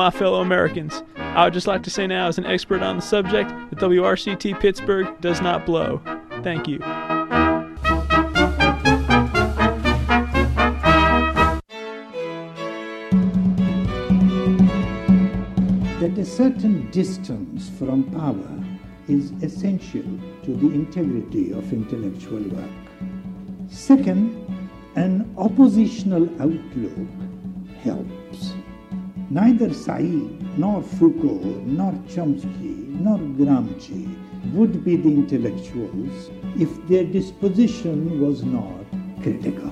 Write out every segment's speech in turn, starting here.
my fellow Americans. I would just like to say now, as an expert on the subject, that WRCT Pittsburgh does not blow. Thank you. That a certain distance from power is essential to the integrity of intellectual work. Second, an oppositional outlook helps. Neither Said, nor Foucault, nor Chomsky, nor Gramsci would be the intellectuals if their disposition was not critical.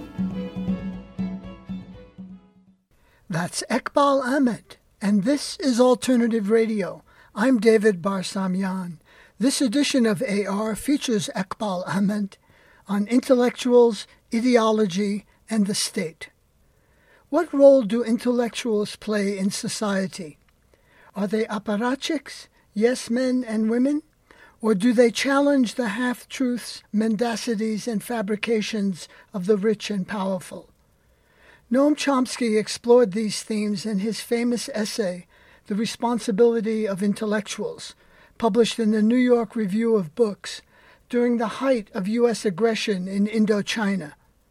That's Eqbal Ahmed, and this is Alternative Radio. I'm David Barsamian. This edition of AR features Eqbal Ahmed on intellectuals, ideology, and the state. What role do intellectuals play in society? Are they apparatchiks, yes men and women? Or do they challenge the half-truths, mendacities, and fabrications of the rich and powerful? Noam Chomsky explored these themes in his famous essay, The Responsibility of Intellectuals, published in the New York Review of Books during the height of U.S. aggression in Indochina.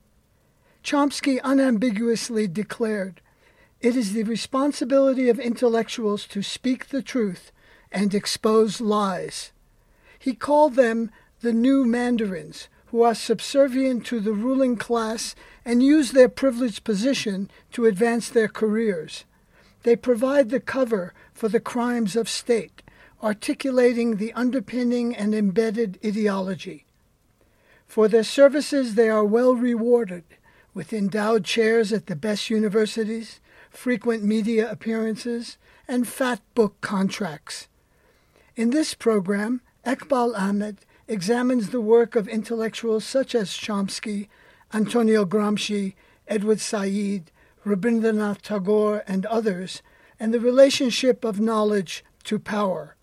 Chomsky unambiguously declared, "It is the responsibility of intellectuals to speak the truth and expose lies." He called them the new mandarins, who are subservient to the ruling class and use their privileged position to advance their careers. They provide the cover for the crimes of state, articulating the underpinning and embedded ideology. For their services they are well rewarded, with endowed chairs at the best universities, frequent media appearances, and fat book contracts. In this program, Eqbal Ahmed examines the work of intellectuals such as Chomsky, Antonio Gramsci, Edward Said, Rabindranath Tagore, and others, and the relationship of knowledge to power.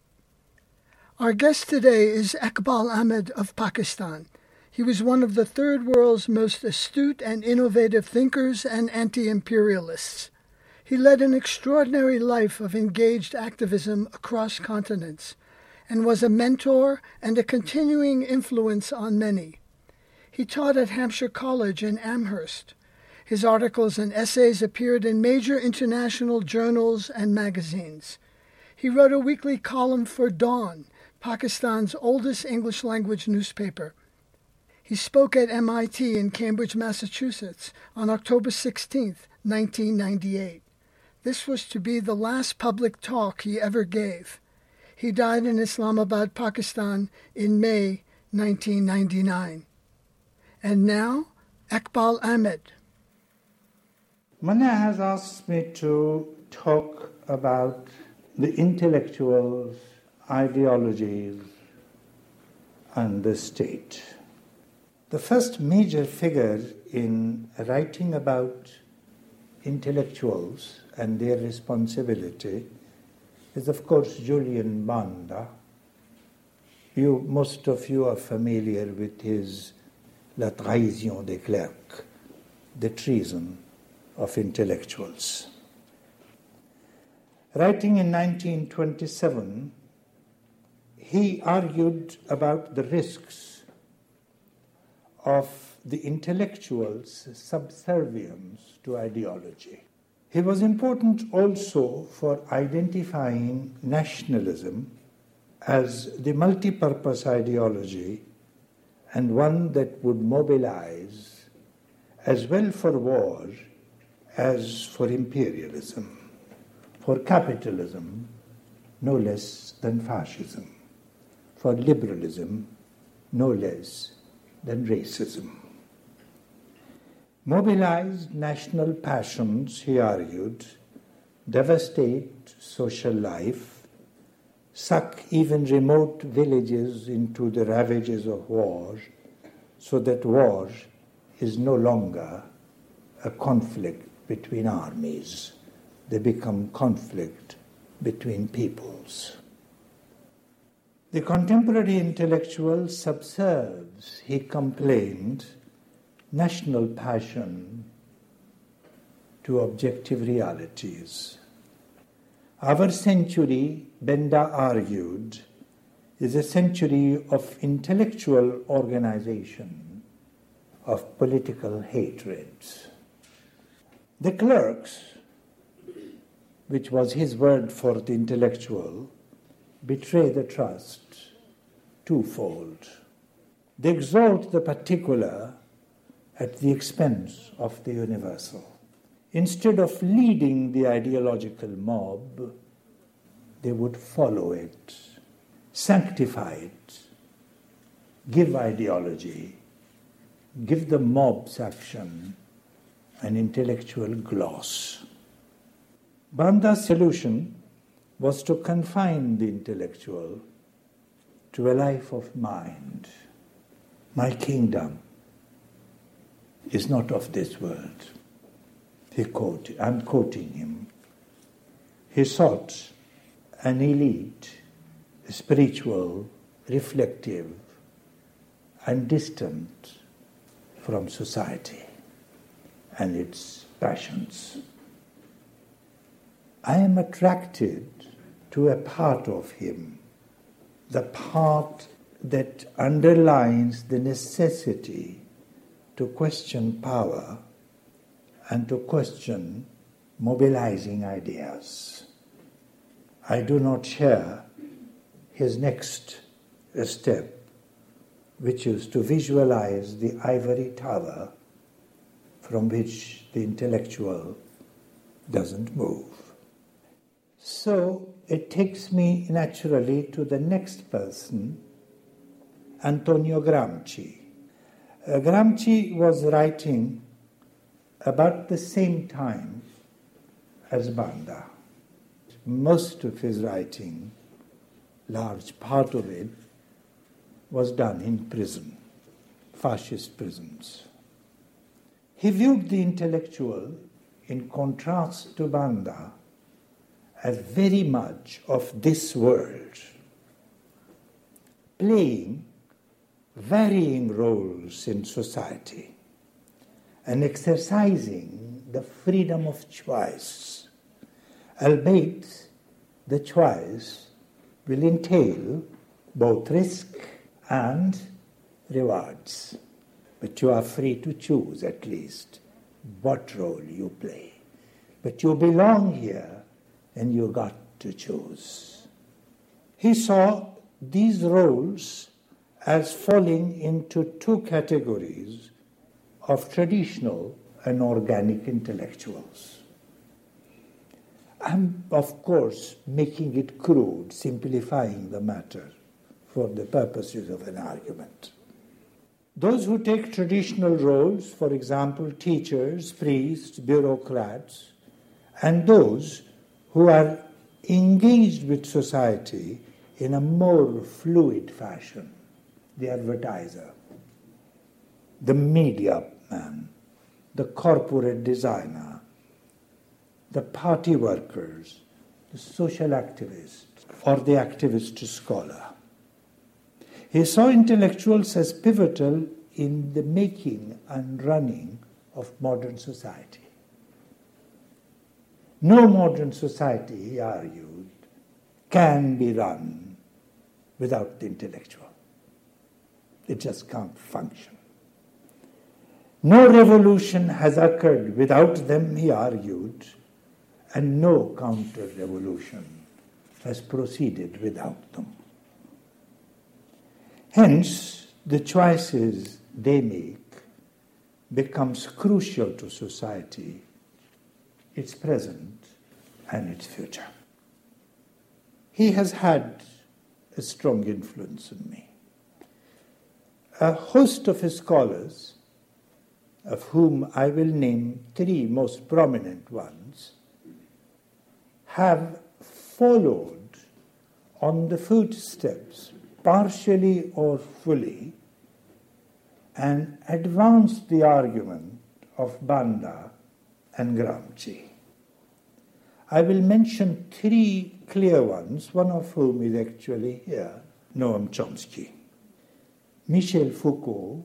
Our guest today is Eqbal Ahmed of Pakistan. He was one of the Third World's most astute and innovative thinkers and anti-imperialists. He led an extraordinary life of engaged activism across continents, and was a mentor and a continuing influence on many. He taught at Hampshire College in Amherst. His articles and essays appeared in major international journals and magazines. He wrote a weekly column for Dawn, Pakistan's oldest English-language newspaper. He spoke at MIT in Cambridge, Massachusetts, on October 16, 1998. This was to be the last public talk he ever gave. He died in Islamabad, Pakistan, in May 1999. And now, Eqbal Ahmed. Manya has asked me to talk about the intellectuals, ideologies, and the state. The first major figure in writing about intellectuals and their responsibility is, of course, Julian Banda. Most of you are familiar with his La Trahison des Clercs, the treason of intellectuals. Writing in 1927, he argued about the risks of the intellectuals' subservience to ideology. He was important also for identifying nationalism as the multi-purpose ideology and one that would mobilize as well for war as for imperialism, for capitalism no less than fascism, for liberalism no less than racism. Mobilized national passions, he argued, devastate social life, suck even remote villages into the ravages of war, so that war is no longer a conflict between armies. They become conflict between peoples. The contemporary intellectual subserves, he complained, national passion to objective realities. Our century, Benda argued, is a century of intellectual organization, of political hatreds. The clerks, which was his word for the intellectual, betray the trust twofold. They exalt the particular at the expense of the universal. Instead of leading the ideological mob, they would follow it, sanctify it, give ideology, give the mob's action an intellectual gloss. Banda's solution was to confine the intellectual to a life of mind. My kingdom is not of this world. I'm quoting him. He sought an elite, spiritual, reflective, and distant from society and its passions. I am attracted to a part of him, the part that underlines the necessity to question power and to question mobilizing ideas. I do not share his next step, which is to visualize the ivory tower from which the intellectual doesn't move. So it takes me naturally to the next person, Antonio Gramsci. Gramsci was writing about the same time as Banda. Most of his writing, large part of it, was done in prison, fascist prisons. He viewed the intellectual, in contrast to Banda, as very much of this world, playing varying roles in society and exercising the freedom of choice, albeit the choice will entail both risk and rewards. But you are free to choose at least what role you play. But you belong here and you got to choose. He saw these roles as falling into two categories of traditional and organic intellectuals. I'm, of course, making it crude, simplifying the matter for the purposes of an argument. Those who take traditional roles, for example, teachers, priests, bureaucrats, and those who are engaged with society in a more fluid fashion, the advertiser, the media man, the corporate designer, the party workers, the social activist, or the activist scholar. He saw intellectuals as pivotal in the making and running of modern society. No modern society, he argued, can be run without the intellectual. It just can't function. No revolution has occurred without them, he argued, and no counter-revolution has proceeded without them. Hence, the choices they make becomes crucial to society, its present and its future. He has had a strong influence on me. A host of his scholars, of whom I will name three most prominent ones, have followed on the footsteps, partially or fully, and advanced the argument of Banda and Gramsci. I will mention three clear ones, one of whom is actually here, Noam Chomsky. Michel Foucault,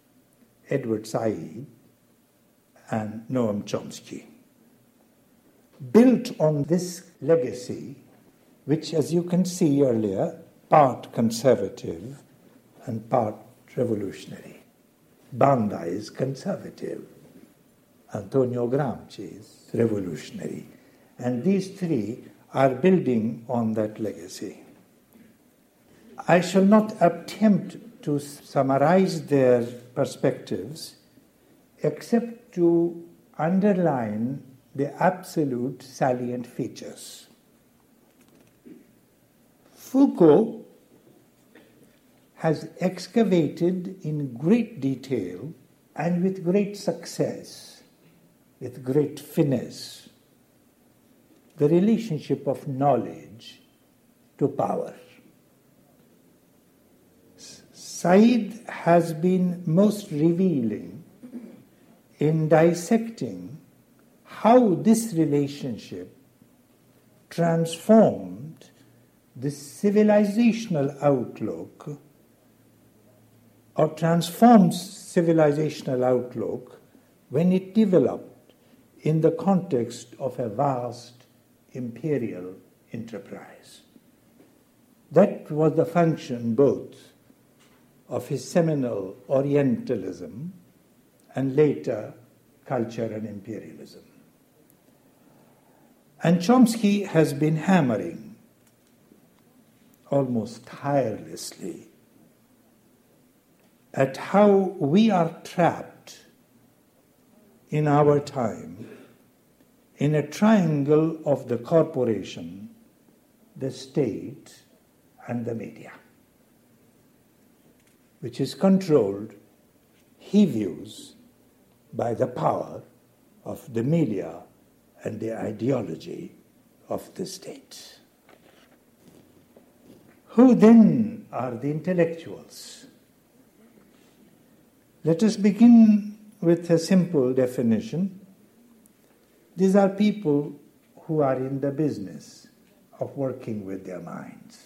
Edward Said, and Noam Chomsky. built on this legacy, which, as you can see earlier, part conservative and part revolutionary. Banda is conservative. Antonio Gramsci is revolutionary. And these three are building on that legacy. I shall not attempt to summarize their perspectives except to underline the absolute salient features. Foucault has excavated in great detail and with great success, with great finesse, the relationship of knowledge to power. Said has been most revealing in dissecting how this relationship transformed the civilizational outlook or transforms civilizational outlook when it developed in the context of a vast imperial enterprise. That was the function both of his seminal Orientalism and later culture and imperialism. And Chomsky has been hammering almost tirelessly at how we are trapped in our time in a triangle of the corporation, the state, and the media, which is controlled, he views, by the power of the media and the ideology of the state. Who then are the intellectuals? Let us begin with a simple definition. These are people who are in the business of working with their minds.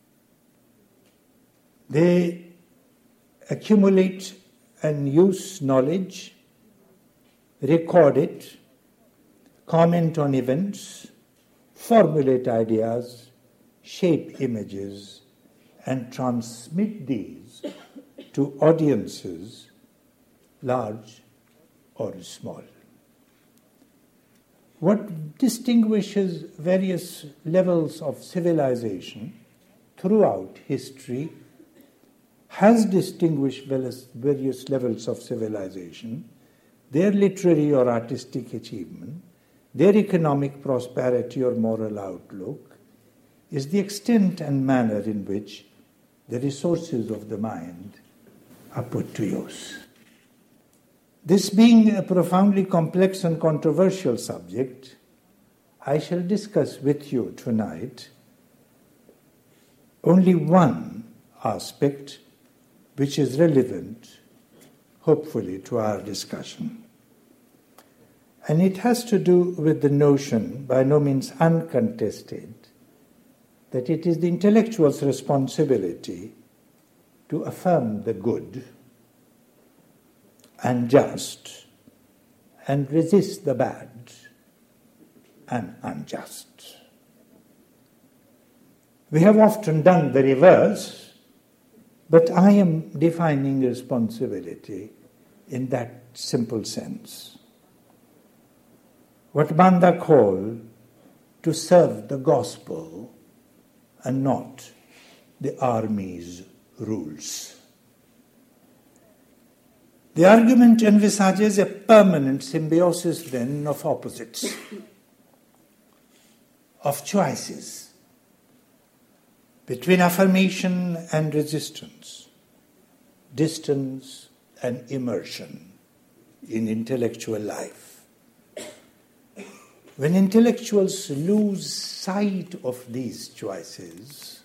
They accumulate and use knowledge, record it, comment on events, formulate ideas, shape images, and transmit these to audiences, large or small. What distinguishes various levels of civilization throughout history has distinguished various levels of civilization, their literary or artistic achievement, their economic prosperity or moral outlook, is the extent and manner in which the resources of the mind are put to use. This being a profoundly complex and controversial subject, I shall discuss with you tonight only one aspect which is relevant, hopefully, to our discussion. And it has to do with the notion, by no means uncontested, that it is the intellectual's responsibility to affirm the good and just, and resist the bad and unjust. We have often done the reverse, but I am defining responsibility in that simple sense. What Banda called to serve the gospel and not the army's rules. The argument envisages a permanent symbiosis then of opposites, of choices, between affirmation and resistance, distance and immersion in intellectual life. When intellectuals lose sight of these choices,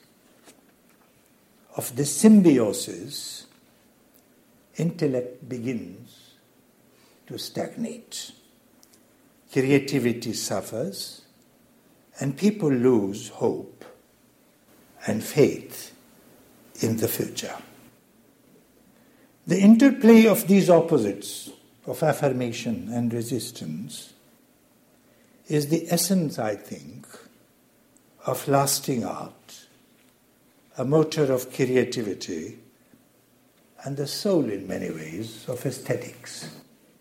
of the symbiosis, intellect begins to stagnate. Creativity suffers, and people lose hope and faith in the future. The interplay of these opposites, of affirmation and resistance, is the essence, I think, of lasting art, a motor of creativity, and the soul, in many ways, of aesthetics.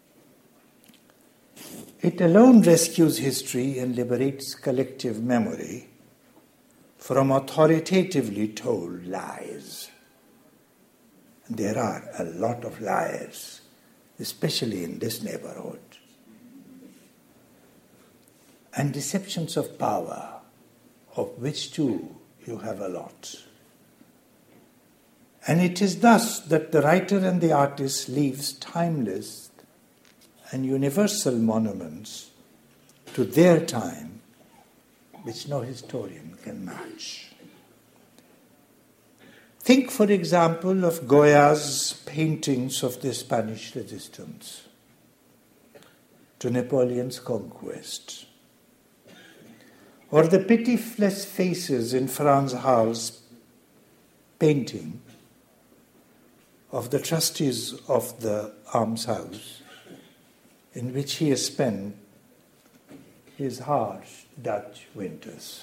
It alone rescues history and liberates collective memory from authoritatively told lies. There are a lot of lies, especially in this neighborhood. And deceptions of power, of which too you have a lot. And it is thus that the writer and the artist leaves timeless and universal monuments to their time, which no historian can match. Think, for example, of Goya's paintings of the Spanish resistance to Napoleon's conquest, or the pitiless faces in Frans Hal's painting of the trustees of the almshouse, in which he has spent his harsh Dutch winters.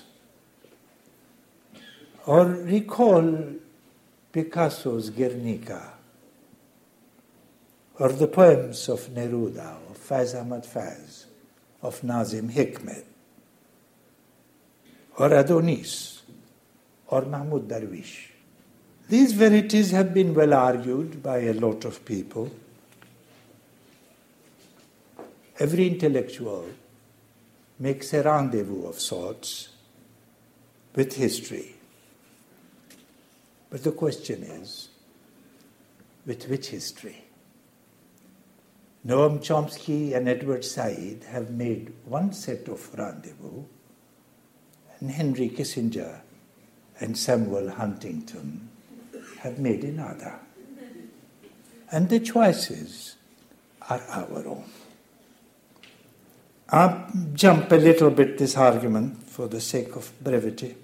Or recall Picasso's Guernica, or the poems of Neruda, of Faiz Ahmad Faiz, of Nazim Hikmet, or Adonis, or Mahmoud Darwish. These verities have been well argued by a lot of people. Every intellectual makes a rendezvous of sorts with history. But the question is, with which history? Noam Chomsky and Edward Said have made one set of rendezvous, and Henry Kissinger and Samuel Huntington have made another. And the choices are our own. I'll jump a little bit this argument for the sake of brevity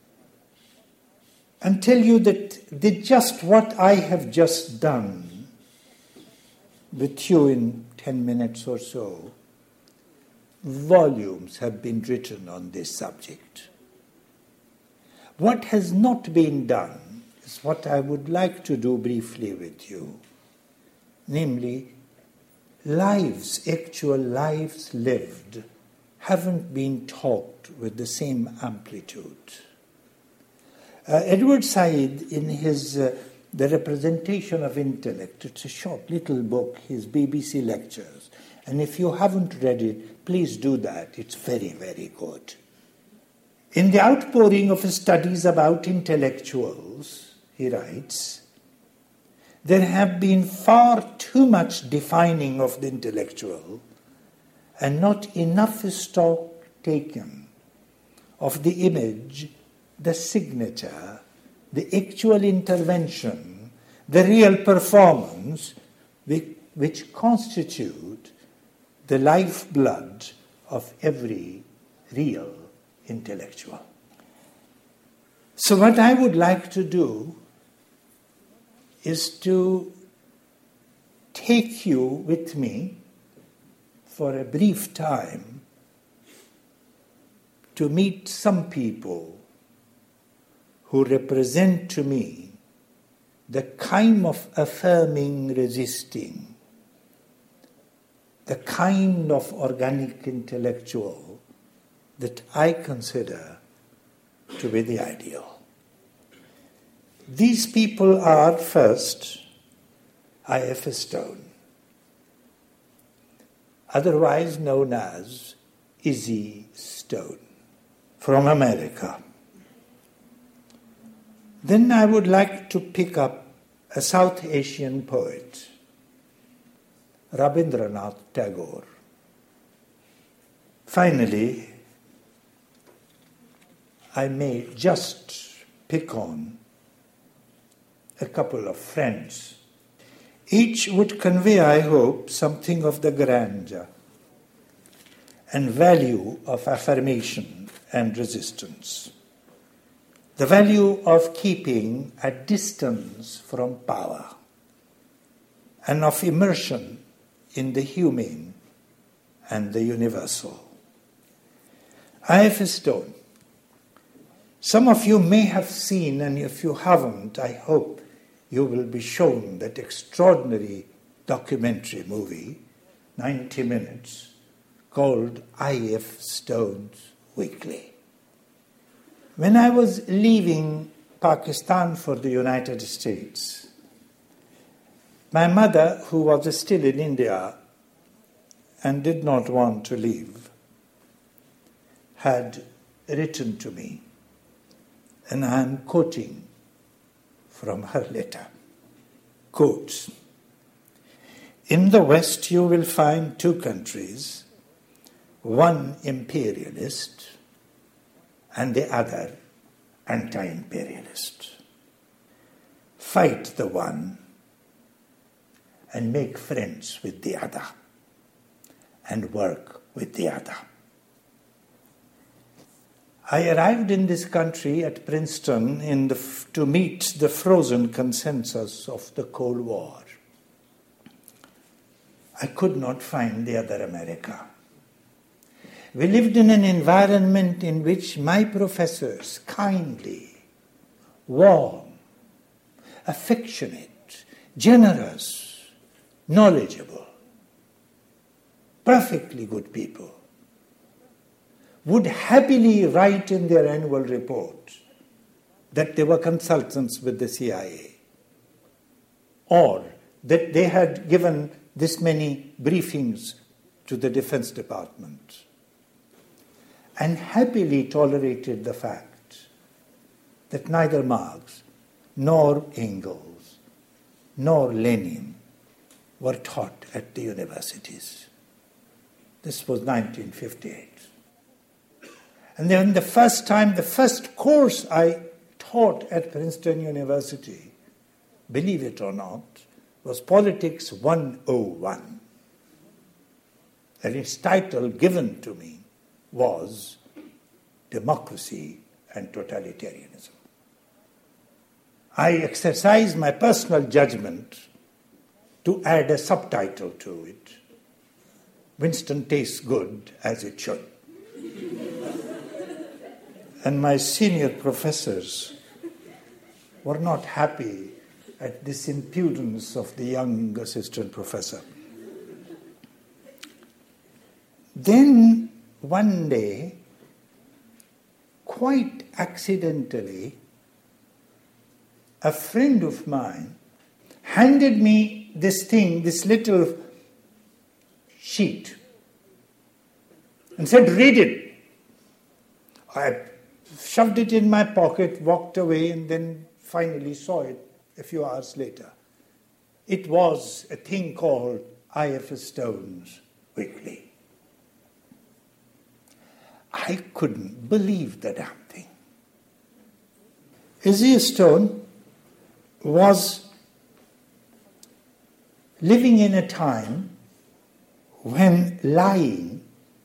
and tell you that just what I have just done with you in 10 minutes or so, volumes have been written on this subject. What has not been done is what I would like to do briefly with you, namely, actual lives lived, haven't been talked with the same amplitude. Edward Said, in his The Representation of Intellect, it's a short little book, his BBC lectures, and if you haven't read it, please do that. It's very, very good. In the outpouring of his studies about intellectuals, he writes, there have been far too much defining of the intellectual and not enough stock taken of the image, the signature, the actual intervention, the real performance, which constitute the lifeblood of every real intellectual. So what I would like to do is to take you with me for a brief time to meet some people who represent to me the kind of affirming resisting, the kind of organic intellectual that I consider to be the ideal. These people are, first, I.F. Stone, otherwise known as Izzy Stone, from America. Then I would like to pick up a South Asian poet, Rabindranath Tagore. Finally, I may just pick on a couple of friends. Each would convey, I hope, something of the grandeur and value of affirmation and resistance. The value of keeping a distance from power and of immersion in the human and the universal. I.F. Stone. Some of you may have seen, and if you haven't, I hope you will be shown that extraordinary documentary movie, 90 minutes, called I.F. Stone's Weekly. When I was leaving Pakistan for the United States, my mother, who was still in India and did not want to leave, had written to me, and I am quoting from her letter. Quotes, "In the West you will find two countries, one imperialist and the other anti-imperialist. Fight the one and make friends with the other and work with the other." I arrived in this country at Princeton to meet the frozen consensus of the Cold War. I could not find the other America. We lived in an environment in which my professors, kindly, warm, affectionate, generous, knowledgeable, perfectly good people, would happily write in their annual report that they were consultants with the CIA, or that they had given this many briefings to the Defense Department, and happily tolerated the fact that neither Marx nor Engels nor Lenin were taught at the universities. This was 1958. And then the first course I taught at Princeton University, believe it or not, was Politics 101. And its title given to me was Democracy and Totalitarianism. I exercised my personal judgment to add a subtitle to it. Winston tastes good as it should. And my senior professors were not happy at this impudence of the young assistant professor. Then one day, quite accidentally, a friend of mine handed me this little sheet, and said, "Read it." I shoved it in my pocket, walked away, and then finally saw it a few hours later. It was a thing called I.F. Stone's Weekly. I couldn't believe the damn thing. Izzy Stone was living in a time when lying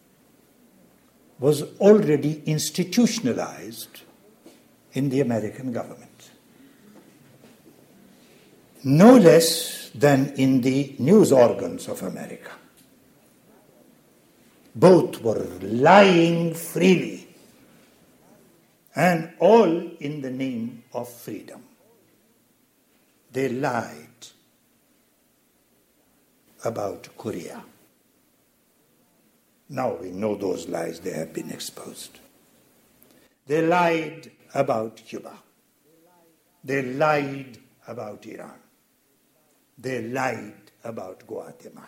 was already institutionalized in the American government. No less than in the news organs of America. Both were lying freely, and all in the name of freedom. They lied about Korea. Now we know those lies, they have been exposed. They lied about Cuba. They lied about Iran. They lied about Guatemala.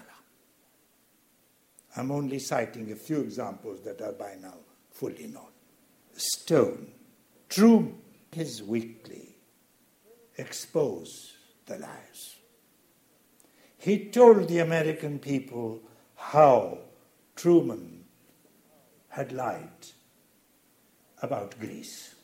I'm only citing a few examples that are by now fully known. Stone, through his weekly, exposed the lies. He told the American people how Truman had lied about Greece,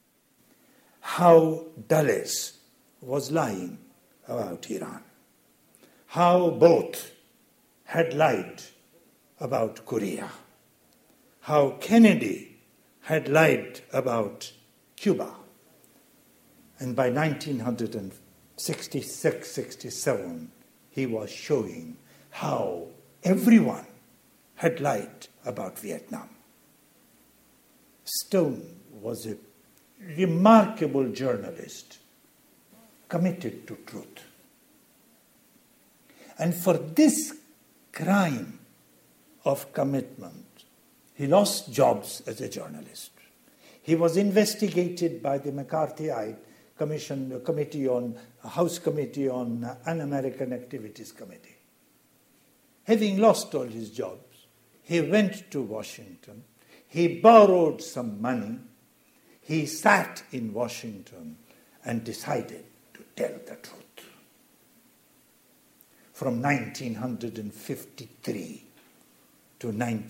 how Dulles was lying about Iran, how both had lied about Korea, how Kennedy had lied about Cuba. And by 1966-67, he was showing how everyone had lied about Vietnam. Stone was a remarkable journalist, committed to truth. And for this crime of commitment, he lost jobs as a journalist. He was investigated by the McCarthyite House Committee on Un-American Activities Committee. Having lost all his jobs, he went to Washington. He borrowed some money. He sat in Washington and decided to tell the truth. From 1953 to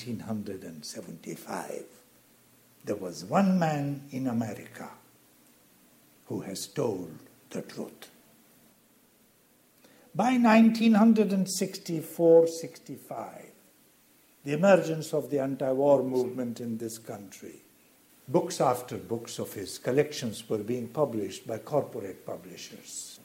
1975, there was one man in America who has told the truth. By 1964-65, the emergence of the anti-war movement in this country, books after books of his collections were being published by corporate publishers.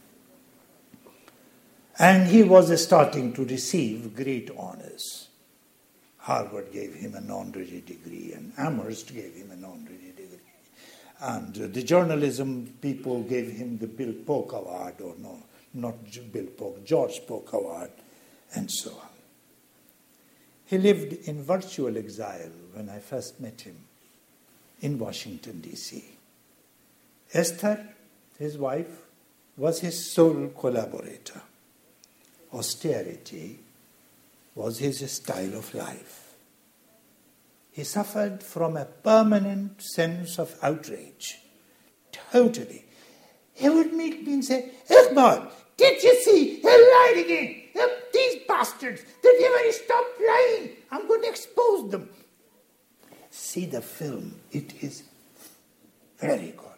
And he was starting to receive great honors. Harvard gave him an honorary degree, and Amherst gave him an honorary degree. And the journalism people gave him the Bill Polk Award, or no, not Bill Polk, George Polk Award, and so on. He lived in virtual exile when I first met him in Washington, D.C. Esther, his wife, was his sole collaborator. Austerity was his style of life. He suffered from a permanent sense of outrage. Totally. He would meet me and say, Iqbal, did you see? He lied again. These bastards, they never stop lying. I'm going to expose them. See the film. It is very good.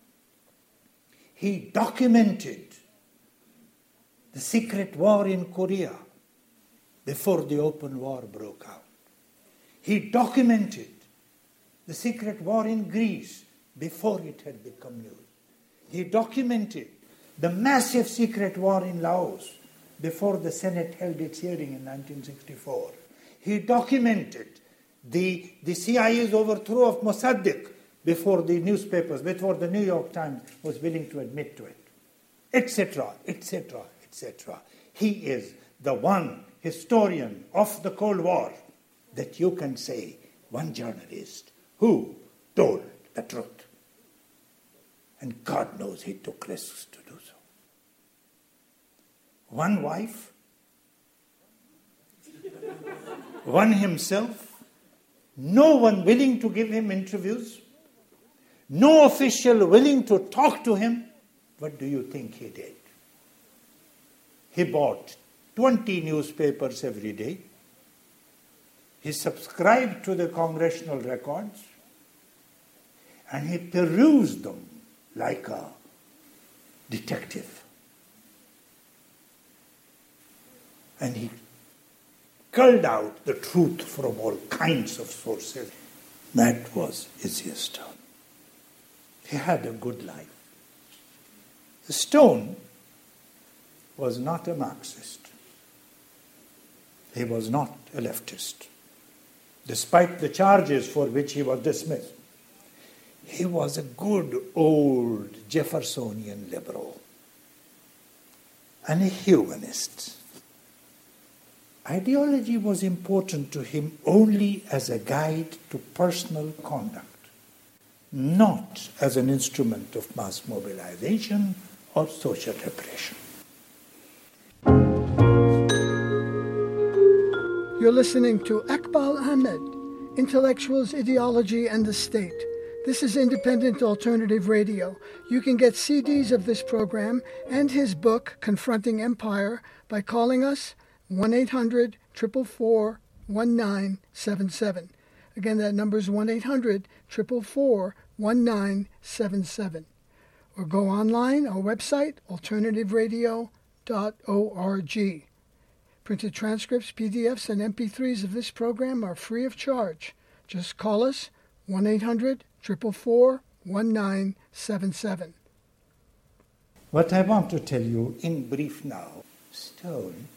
He documented the secret war in Korea before the open war broke out. He documented the secret war in Greece before it had become news. He documented the massive secret war in Laos before the Senate held its hearing in 1964. He documented the CIA's overthrow of Mossadegh before the newspapers, before the New York Times was willing to admit to it, etc., etc., etc. He is the one historian of the Cold War that you can say, one journalist who told the truth. And God knows he took risks to do so. One wife, one himself, no one willing to give him interviews, no official willing to talk to him. What do you think he did? He bought 20 newspapers every day. He subscribed to the congressional records, and he perused them like a detective. And he culled out the truth from all kinds of sources. That was Izzy Stone. He had a good life. Stone was not a Marxist. He was not a leftist. Despite the charges for which he was dismissed, he was a good old Jeffersonian liberal and a humanist. Ideology was important to him only as a guide to personal conduct, not as an instrument of mass mobilization or social repression. You're listening to Iqbal Ahmed, Intellectuals, Ideology, and the State. This is Independent Alternative Radio. You can get CDs of this program and his book, Confronting Empire, by calling us 1-800-444-1977. Again, that number is 1-800-444-1977. Or go online, our website, alternativeradio.org. Printed transcripts, PDFs, and MP3s of this program are free of charge. Just call us 1-800-444-1977. What I want to tell you in brief now, Stone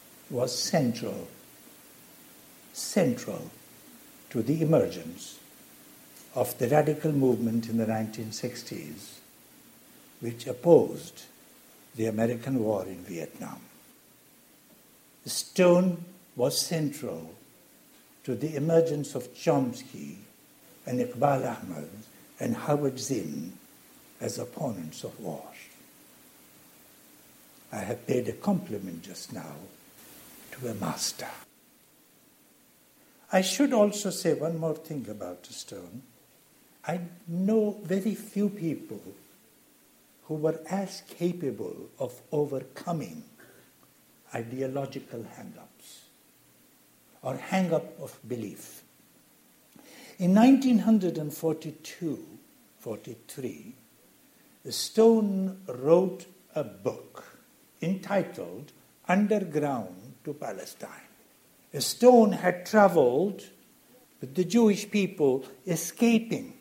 was central to the emergence of the radical movement in the 1960s, which opposed the American war in Vietnam. Stone was central to the emergence of Chomsky and Iqbal Ahmed and Howard Zinn as opponents of war. I have paid a compliment just now to a master. I should also say one more thing about Stone. I know very few people who were as capable of overcoming ideological hang-ups or hang-up of belief. In 1942-43, Stone wrote a book entitled Underground to Palestine. Stone had traveled with the Jewish people escaping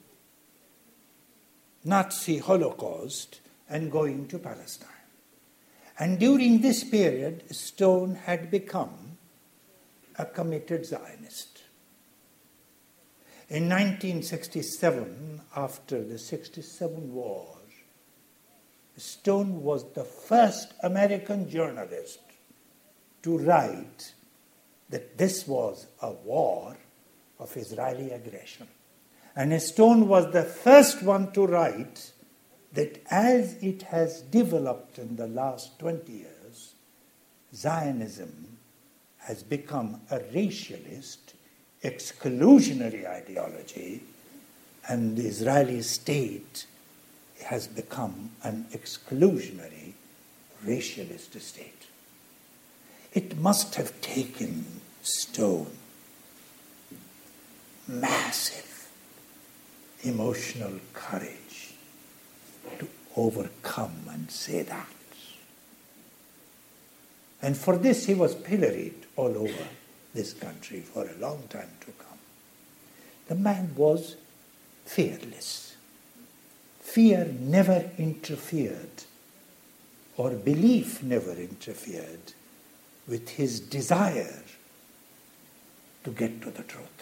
Nazi Holocaust and going to Palestine. And during this period, Stone had become a committed Zionist. In 1967, after the 67 war, Stone was the first American journalist to write that this was a war of Israeli aggression. And Stone was the first one to write that as it has developed in the last 20 years, Zionism has become a racialist, exclusionary ideology, and the Israeli state has become an exclusionary, racialist state. It must have taken Stone massive emotional courage to overcome and say that. And for this he was pilloried all over this country for a long time to come. The man was fearless. Fear never interfered, or belief never interfered, with his desire to get to the truth.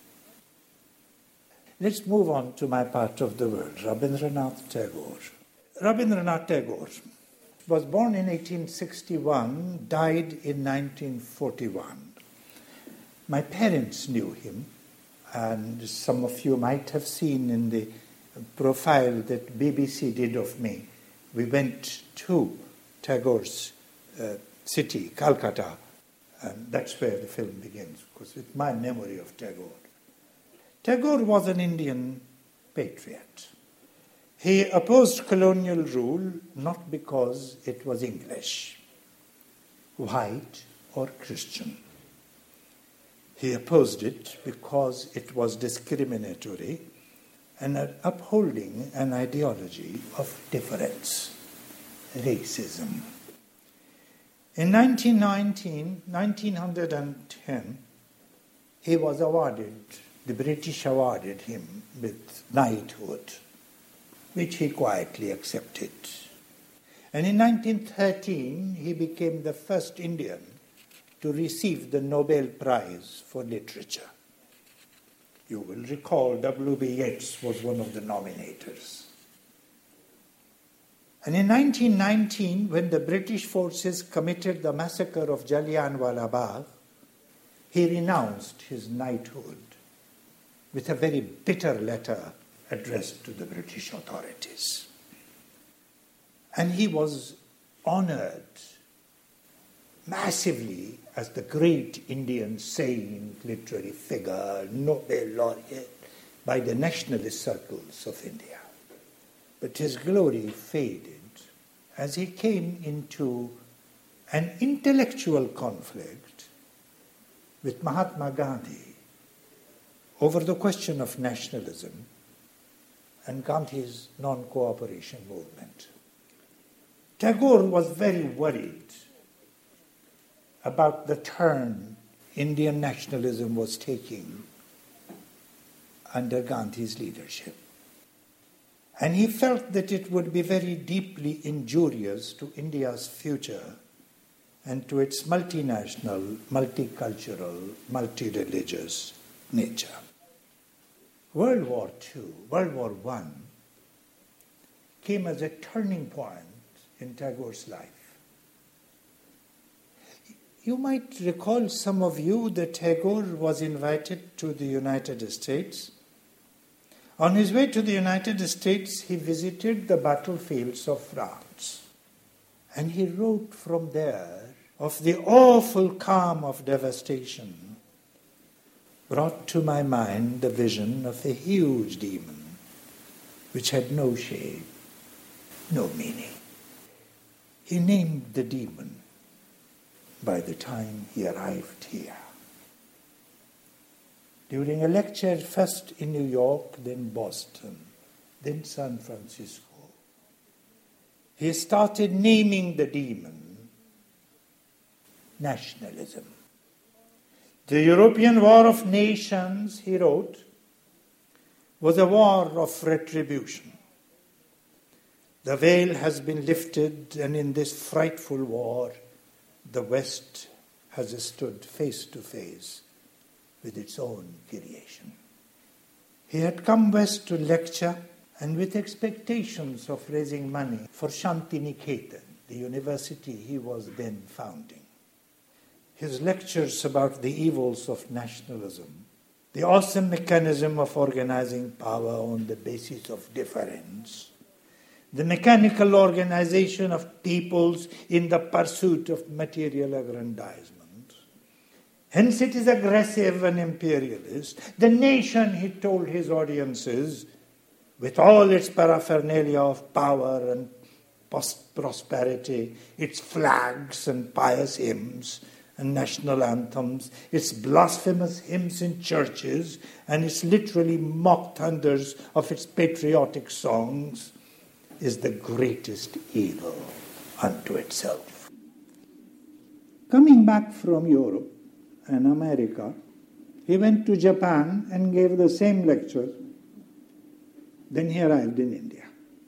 Let's move on to my part of the world, Rabindranath Tagore. Rabindranath Tagore was born in 1861, died in 1941. My parents knew him, and some of you might have seen in the profile that BBC did of me. We went to Tagore's city, Calcutta, and that's where the film begins, because it's my memory of Tagore. Tagore was an Indian patriot. He opposed colonial rule not because it was English, white, or Christian. He opposed it because it was discriminatory and upholding an ideology of difference, racism. In 1910, he was awarded, the British awarded him with knighthood, which he quietly accepted. And in 1913, he became the first Indian to receive the Nobel Prize for Literature. You will recall W.B. Yeats was one of the nominators. And in 1919, when the British forces committed the massacre of Jallianwala Bagh, he renounced his knighthood with a very bitter letter addressed to the British authorities. And he was honored massively as the great Indian saint, literary figure, Nobel laureate by the nationalist circles of India. But his glory faded as he came into an intellectual conflict with Mahatma Gandhi over the question of nationalism and Gandhi's non-cooperation movement. Tagore was very worried about the turn Indian nationalism was taking under Gandhi's leadership. And he felt that it would be very deeply injurious to India's future and to its multinational, multicultural, multi-religious nature. World War II, World War I came as a turning point in Tagore's life. You might recall, some of you, that Tagore was invited to the United States. On his way to the United States, he visited the battlefields of France. And he wrote from there of the awful calm of devastation brought to my mind the vision of a huge demon which had no shape, no meaning. He named the demon by the time he arrived here. During a lecture first in New York, then Boston, then San Francisco, he started naming the demon nationalism. The European War of Nations, he wrote, was a war of retribution. The veil has been lifted, and in this frightful war, the West has stood face to face with its own creation. He had come west to lecture, and with expectations of raising money for Shantiniketan, the university he was then founding. His lectures about the evils of nationalism, the awesome mechanism of organizing power on the basis of difference, the mechanical organization of peoples in the pursuit of material aggrandizement. Hence it is aggressive and imperialist. The nation, he told his audiences, with all its paraphernalia of power and prosperity, its flags and pious hymns and national anthems, its blasphemous hymns in churches, and its literally mock thunders of its patriotic songs, is the greatest evil unto itself. Coming back from Europe and America, he went to Japan and gave the same lecture. Then he arrived in India.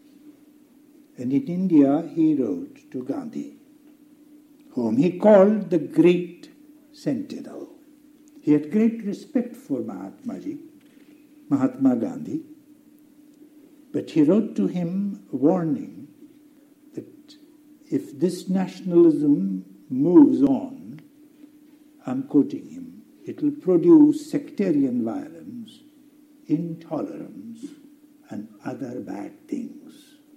And in India he wrote to Gandhi, whom he called the Great Sentinel. He had great respect for Mahatma Gandhi, but he wrote to him warning that if this nationalism moves on, I'm quoting him, it will produce sectarian violence, intolerance, and other bad things.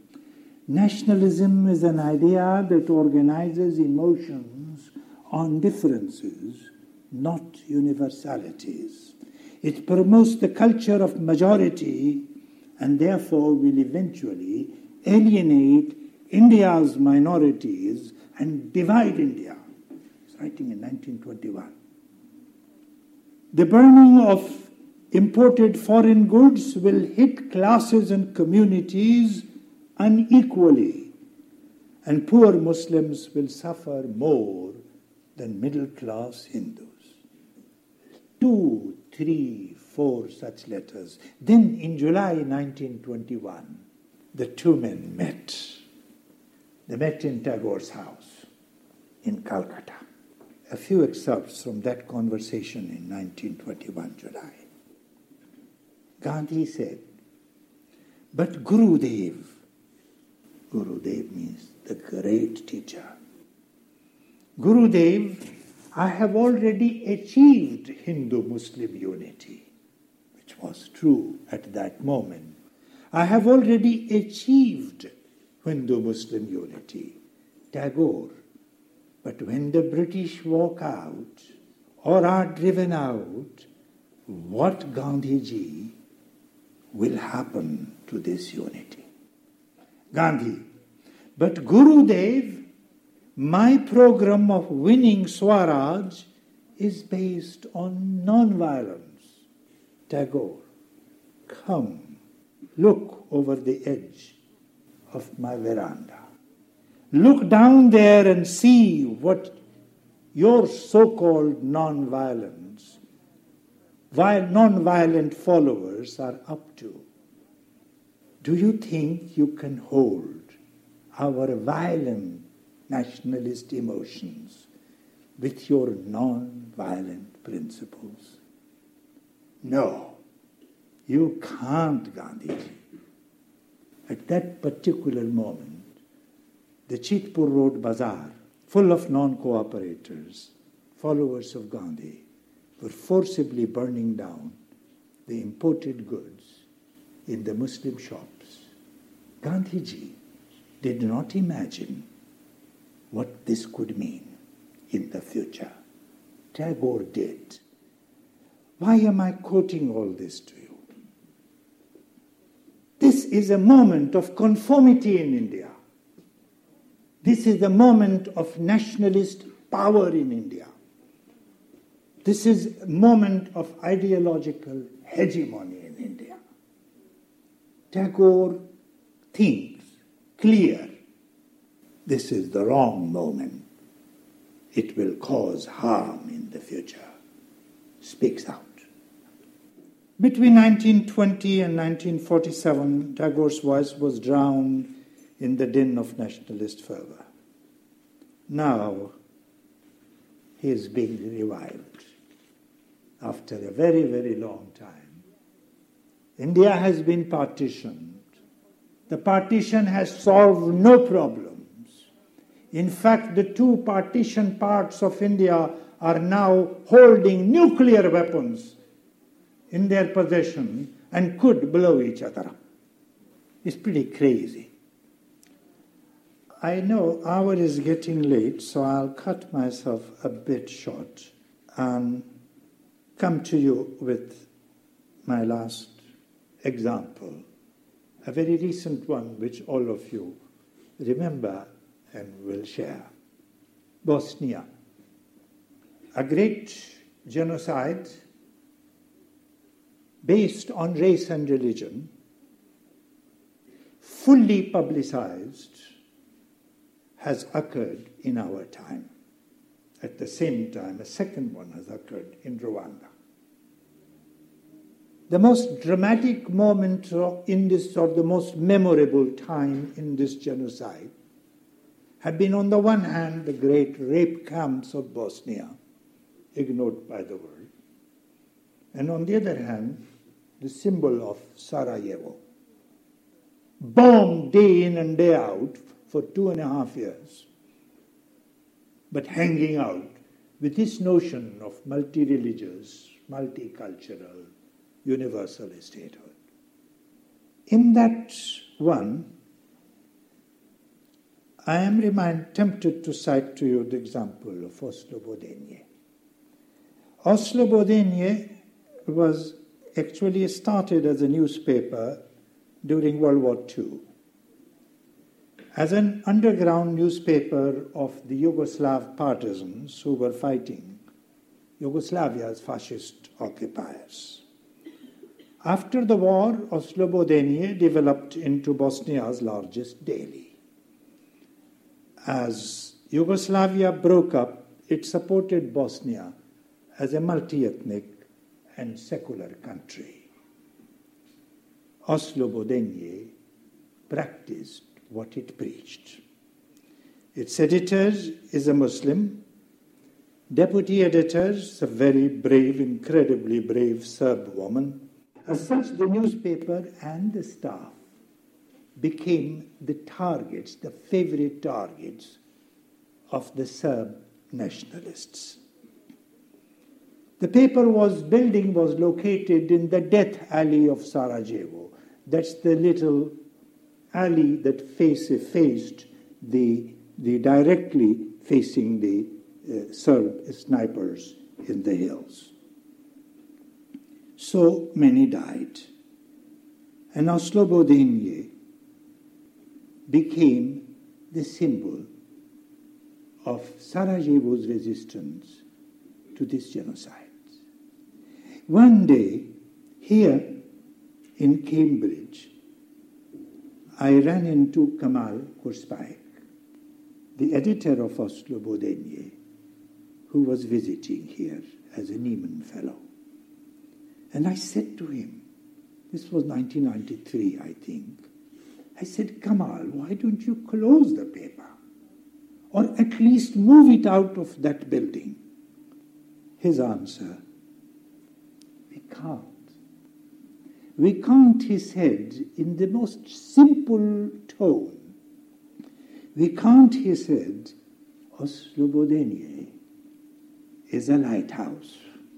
Nationalism is an idea that organizes emotions on differences, not universalities. It promotes the culture of majority and therefore will eventually alienate India's minorities and divide India. He's writing in 1921. The burning of imported foreign goods will hit classes and communities unequally, and poor Muslims will suffer more than middle-class Hindus. 2, 3, 4 such letters. Then in July 1921, the two men met. They met in Tagore's house in Calcutta. A few excerpts from that conversation in 1921 July. Gandhi said, but Gurudev means the great teacher. Gurudev, I have already achieved Hindu-Muslim unity, which was true at that moment. I have already achieved Hindu-Muslim unity, Tagore. But when the British walk out or are driven out, what, Gandhiji, will happen to this unity? Gandhi, but Gurudev, my program of winning Swaraj is based on non-violence. Tagore, come, look over the edge of my veranda. Look down there and see what your so-called non-violent followers are up to. Do you think you can hold our violent nationalist emotions with your non-violent principles? No, You can't, Gandhiji. At that particular moment, the Chitpur Road Bazaar, full of non-cooperators, followers of Gandhi, were forcibly burning down the imported goods in the Muslim shops. Gandhiji did not imagine what this could mean in the future. Tagore did. Why am I quoting all this to you? This is a moment of conformity in India. This is a moment of nationalist power in India. This is a moment of ideological hegemony in India. Tagore thinks clear. This is the wrong moment. It will cause harm in the future. Speaks out. Between 1920 and 1947, Tagore's voice was drowned in the din of nationalist fervor. Now, he is being revived after a very, very long time. India has been partitioned. The partition has solved no problems. In fact, the two partitioned parts of India are now holding nuclear weapons in their possession and could blow each other up. It's pretty crazy. I know hour is getting late, so I'll cut myself a bit short and come to you with my last example, a very recent one which all of you remember and will share. Bosnia, a great genocide based on race and religion, fully publicized, has occurred in our time. At the same time, a second one has occurred in Rwanda. The most dramatic moment in this, or the most memorable time in this genocide, have been, on the one hand, the great rape camps of Bosnia, ignored by the world, and on the other hand, the symbol of Sarajevo, bombed day in and day out for 2.5 years, but hanging out with this notion of multi-religious, multicultural, universal statehood. In that one, I am tempted to cite to you the example of Oslo Bodenje. Oslo Bodenje was actually started as a newspaper during World War II, as an underground newspaper of the Yugoslav partisans who were fighting Yugoslavia's fascist occupiers. After the war, Oslo Bodenje developed into Bosnia's largest daily. As Yugoslavia broke up, it supported Bosnia as a multi-ethnic and secular country. Oslo Bodenje practiced what it preached. Its editor is a Muslim. Deputy editor is a very brave, incredibly brave Serb woman. As such, the newspaper and the staff became the targets, the favorite targets of the Serb nationalists. The building was located in the death alley of Sarajevo. That's the little alley that faced the directly facing the Serb snipers in the hills. So many died. And Oslo Bodenje became the symbol of Sarajevo's resistance to this genocide. One day, here in Cambridge, I ran into Kamal Kurspaik, the editor of Oslo Bodenje, who was visiting here as a Nieman Fellow. And I said to him, this was 1993, I think, I said, Kamal, why don't you close the paper? Or at least move it out of that building? His answer, we can't. recount his head in the most simple tone. Recount he said, Oslobodenie is a lighthouse.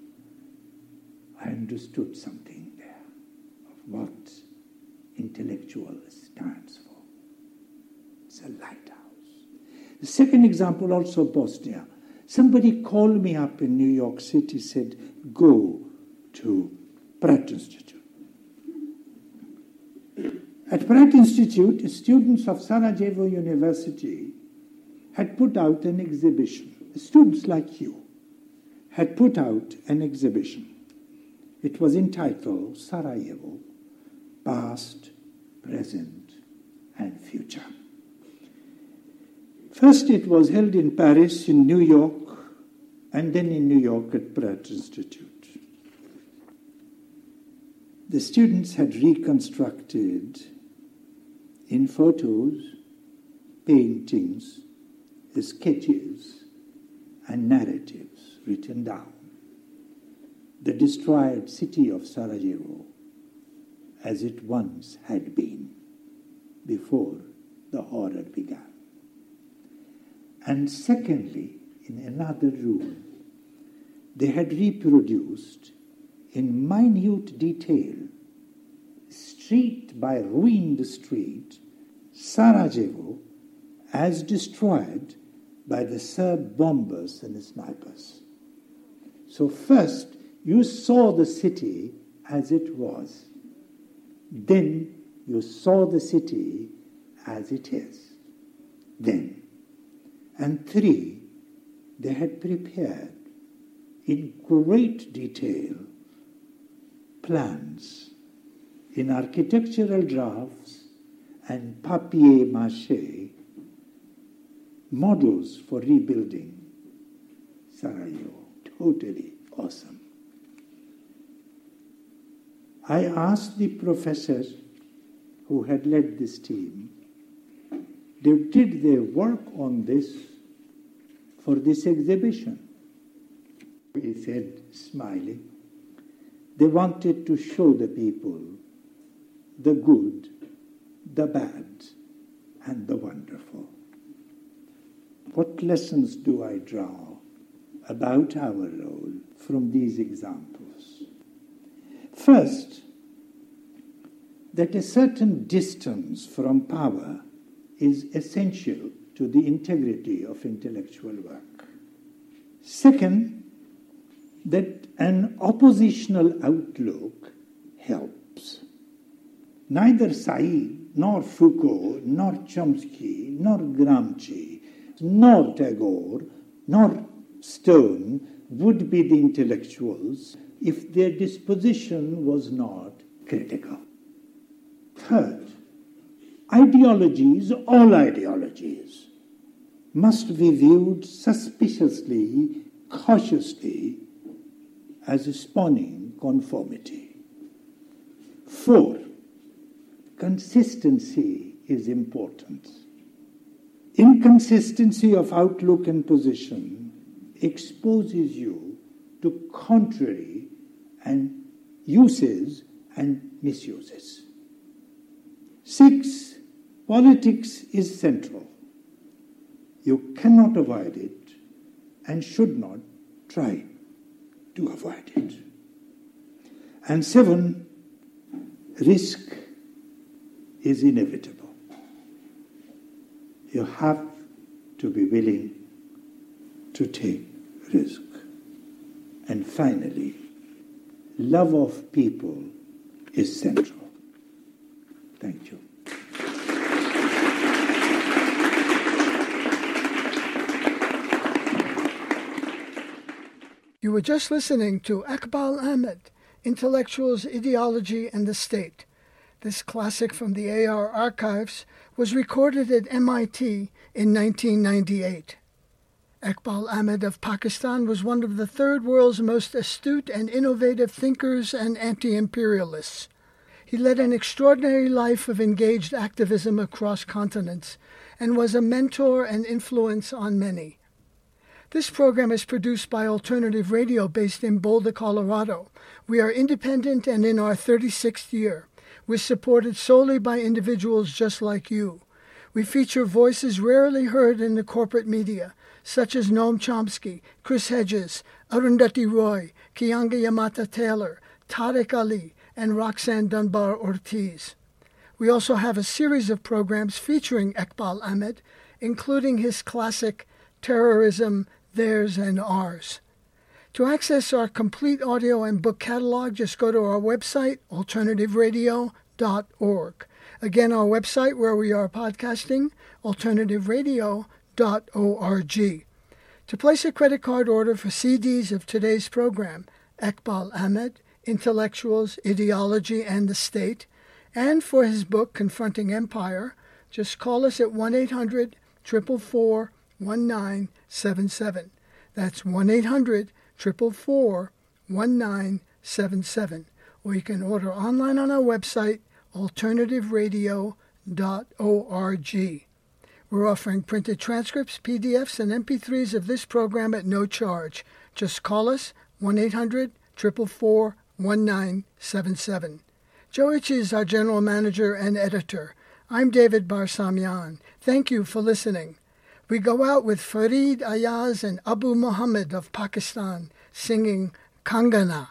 I understood something there of what intellectual stands for. It's a lighthouse. The second example, also Bosnia. Somebody called me up in New York City, said, go to Pratt Institute. At Pratt Institute, students of Sarajevo University had put out an exhibition. Students like you had put out an exhibition. It was entitled Sarajevo, Past, Present, and Future. First it was held in Paris, in New York, and then in New York at Pratt Institute. The students had reconstructed in photos, paintings, sketches, and narratives written down the destroyed city of Sarajevo as it once had been before the horror began. And secondly, in another room, they had reproduced in minute detail, street by ruined street, Sarajevo as destroyed by the Serb bombers and the snipers. So first, you saw the city as it was. Then you saw the city as it is. Then. And three, they had prepared in great detail plans in architectural drafts and papier-mâché models for rebuilding Sarajevo. Totally awesome. I asked the professor who had led this team, did they work on this for this exhibition? He said, smiling, they wanted to show the people the good, the bad, and the wonderful. What lessons do I draw about our role from these examples? First, that a certain distance from power is essential to the integrity of intellectual work. Second, that an oppositional outlook helps. Neither Said, nor Foucault, nor Chomsky, nor Gramsci, nor Tagore, nor Stone would be the intellectuals if their disposition was not critical. Third, ideologies, all ideologies, must be viewed suspiciously, cautiously, as spawning conformity. Four, consistency is important. Inconsistency of outlook and position exposes you to contrary and uses and misuses. 6, politics is central. You cannot avoid it and should not try to avoid it. And 7, risk is inevitable. You have to be willing to take risk. And finally, love of people is central. Thank you. You were just listening to Eqbal Ahmed, Intellectuals, Ideology, and the State. This classic from the AR archives was recorded at MIT in 1998. Eqbal Ahmed of Pakistan was one of the Third World's most astute and innovative thinkers and anti-imperialists. He led an extraordinary life of engaged activism across continents and was a mentor and influence on many. This program is produced by Alternative Radio based in Boulder, Colorado. We are independent and in our 36th year. We're supported solely by individuals just like you. We feature voices rarely heard in the corporate media, such as Noam Chomsky, Chris Hedges, Arundhati Roy, Kianga Yamata-Taylor, Tariq Ali, and Roxanne Dunbar Ortiz. We also have a series of programs featuring Iqbal Ahmed, including his classic Terrorism, Theirs and Ours. To access our complete audio and book catalog, just go to our website, alternativeradio.org. Again, our website where we are podcasting, alternativeradio.org. To place a credit card order for CDs of today's program, Iqbal Ahmed, Intellectuals, Ideology, and the State, and for his book, Confronting Empire, just call us at 1-800-444-1977. That's 1-800-444-1977. Or you can order online on our website, alternativeradio.org. We're offering printed transcripts, PDFs, and MP3s of this program at no charge. Just call us, 1-800-444-1977. Joe Itchy is our general manager and editor. I'm David Barsamian. Thank you for listening. We go out with Farid Ayaz and Abu Muhammad of Pakistan singing Kangana.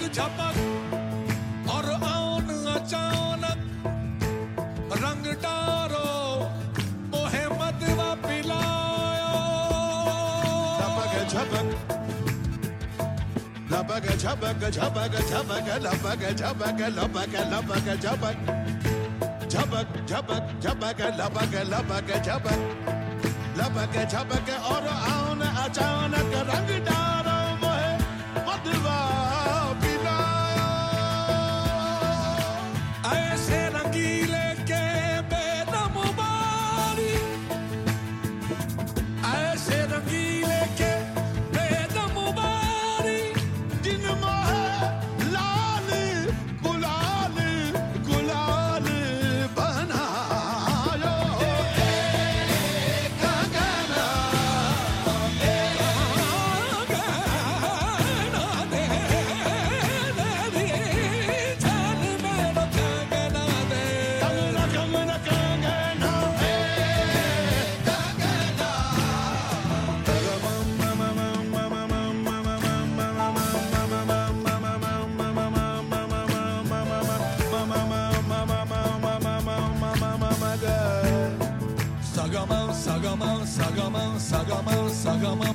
झपक और आन अचानक रंग डारो मोहे मदवा पिलायो झपक लपक झपक झपक झपक लपक झपक लपक लपक झपक झपक झपक झपक लपक लपक झपक लपक झपक और आन अचानक रंग डारो मोहे मदवा पिलायो ऐसे रंगीले के बेदम बारी ऐसे रंगीले के बेदम बारी जिन मोहे लाल गुलाल गुलाल बनायो कंगना दे जान मेरो कंगना दे Kangana Kangana Kangana Sagamam, sagamam, sagamam, sagamam, sagamam,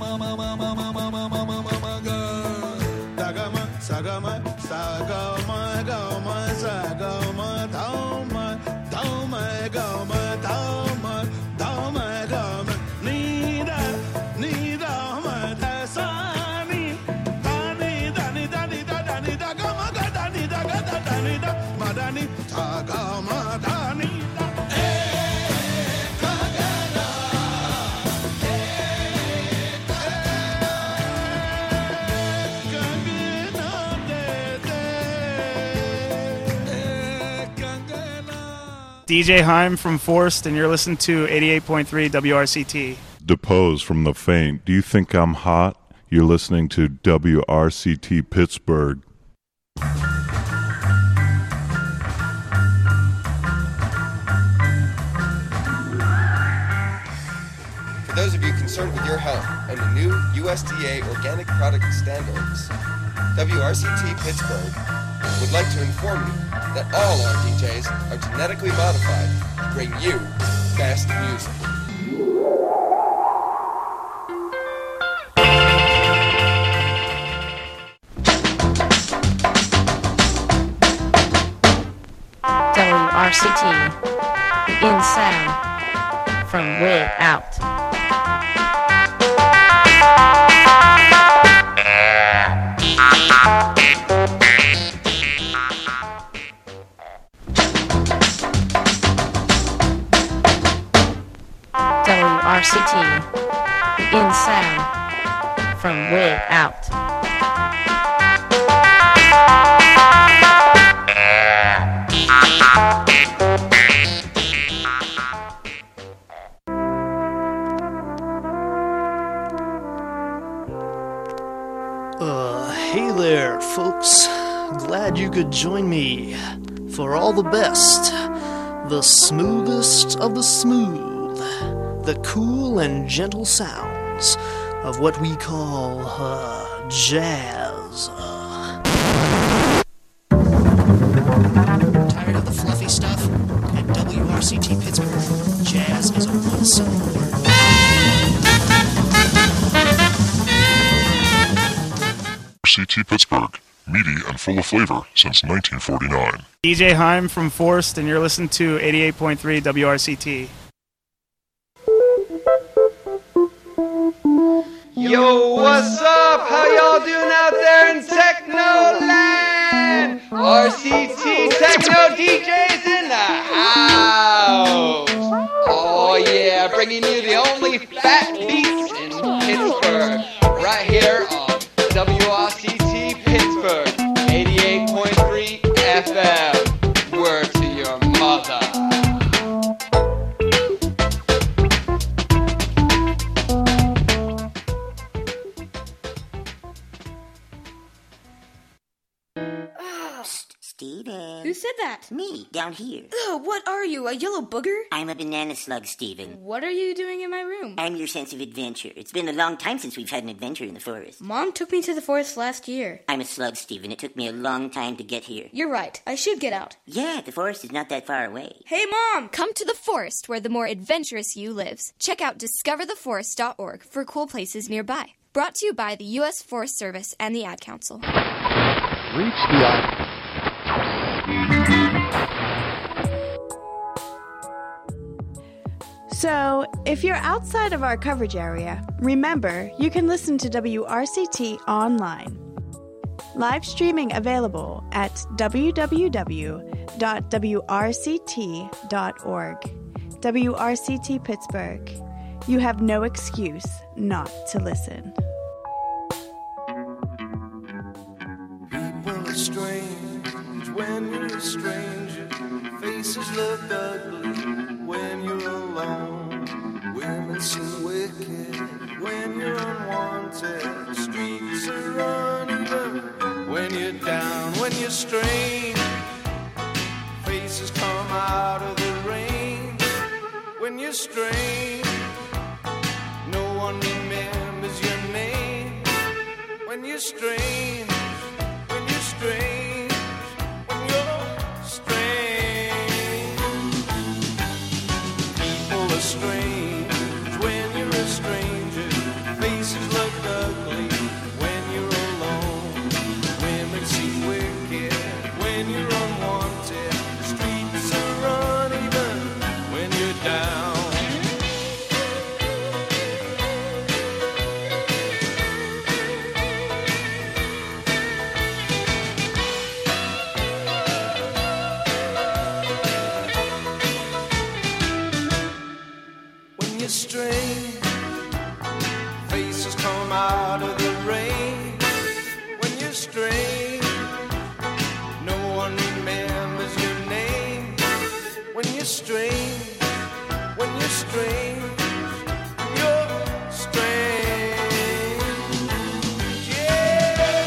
Dagama, sagama, sagama, gama, sagama, dama, dama, gama, dama, dama, gama, nida, nida, mada, sani, dani, dani, dani, dani, dagama, dani, dagada, dani, da, madani, sagama, dani, da. DJ Heim from Forced, and you're listening to 88.3 WRCT. Depose from the faint. Do you think I'm hot? You're listening to WRCT Pittsburgh. For those of you concerned with your health and the new USDA organic product standards, WRCT Pittsburgh would like to inform you that all our DJs are genetically modified to bring you best music. WRCT, in sound from way out. WRCT, in sound from way out. Hey there, folks. Glad you could join me for all the best, the smoothest of the smooth, the cool and gentle sounds of what we call jazz. Tired of the fluffy stuff? At WRCT Pittsburgh, jazz is a one-syllable word. WRCT Pittsburgh, meaty and full of flavor since 1949. DJ Heim from Forced, and you're listening to 88.3 WRCT. Yo, what's up? How y'all doing out there in Techno Land? RCT Techno DJs in the house. Oh yeah, bringing you the only fat beats in Pittsburgh, right here on WRCT Pittsburgh, 88.3 FM. Word to your mother. Steven. Who said that? Me, down here. Ugh, what are you, a yellow booger? I'm a banana slug, Steven. What are you doing in my room? I'm your sense of adventure. It's been a long time since we've had an adventure in the forest. Mom took me to the forest last year. I'm a slug, Steven. It took me a long time to get here. You're right. I should get out. Yeah, the forest is not that far away. Hey, Mom! Come to the forest where the more adventurous you lives. Check out discovertheforest.org for cool places nearby. Brought to you by the U.S. Forest Service and the Ad Council. Reach the So, if you're outside of our coverage area, remember you can listen to WRCT online. Live streaming available at www.wrct.org. WRCT Pittsburgh. You have no excuse not to listen. People are strange when you're a stranger. Faces look ugly when you're alone. Women seem wicked when you're unwanted. Streets are uneven when you're down, when you're strange. Faces come out of the rain when you're strange. No one remembers your name when you're strange. When you're strange. When you're strange. People are strange when you're a stranger. Faces look ugly when you're alone. Women seem wicked when you're unwanted. Streets are uneven when you're down. When you're strange, faces come out of the rain. When you're strange, no one remembers your name. When you're strange, when you're strange, you're strange. Yeah.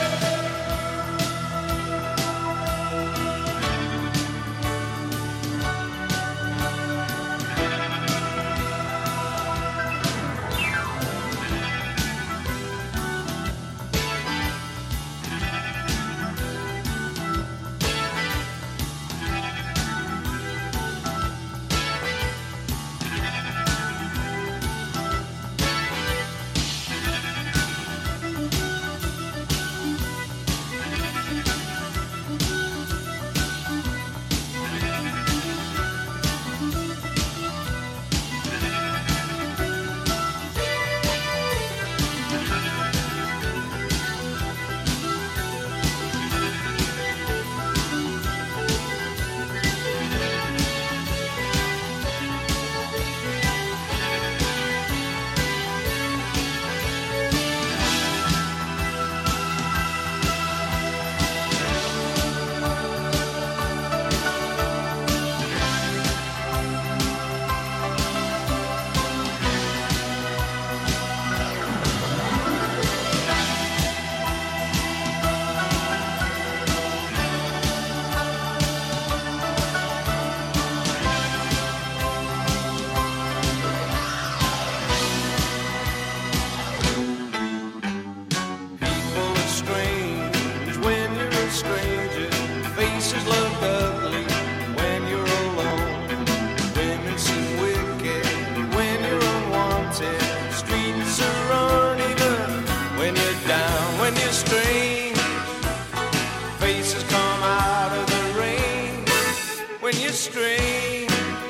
Strange,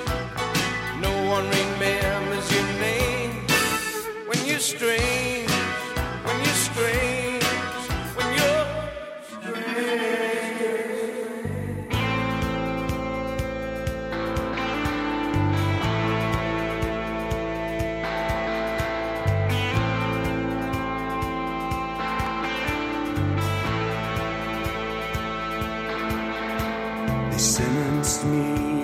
no one remembers your name. When you're strange, when you're strange, when you're strange. They sentenced me